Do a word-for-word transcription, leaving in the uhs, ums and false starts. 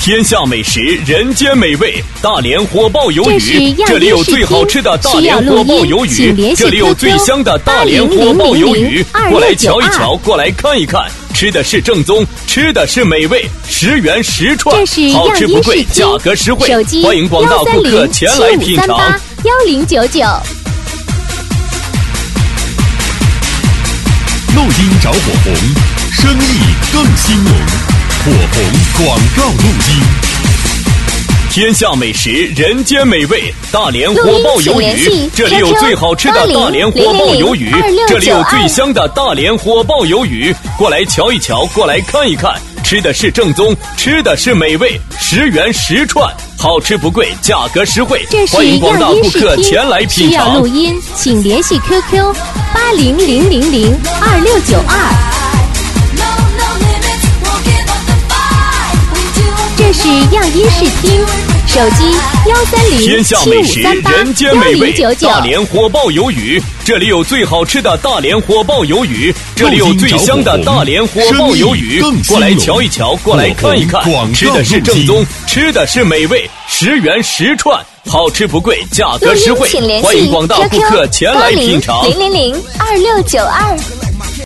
天下美食，人间美味，大连火爆鱿鱼，这里有最好吃的大连火爆鱿鱼，这里有最香的大连火爆鱿鱼，过来瞧一瞧，过来看一看，吃的是正宗，吃的是美味，十元十串，好吃不贵，价格实惠，欢迎广大顾客前来品尝。 幺零九九。 录音找火红，生意更兴隆。火红广告录音。 天下美食，人间美味，大连火爆鱿鱼，这里有最好吃的大连火爆鱿鱼，这里有最香的大连火爆鱿鱼，过来瞧一瞧，过来看一看，吃的是正宗，吃的是美味，十元十串，好吃不贵，价格实惠，欢迎广大顾客前来品尝。 需要录音，请联系 Q Q 八零零零零二六九二。这是样音视听，手机幺三零天下美食，人间美味，大连火爆鱿鱼，这里有最好吃的大连火爆鱿鱼，这里有最香的大连火爆鱿鱼，过来瞧一瞧，过来看一看，吃的是正宗，吃的是美味，十元十串，好吃不贵，价格实惠，欢迎广大顾客前来品尝。 零零零二六九二。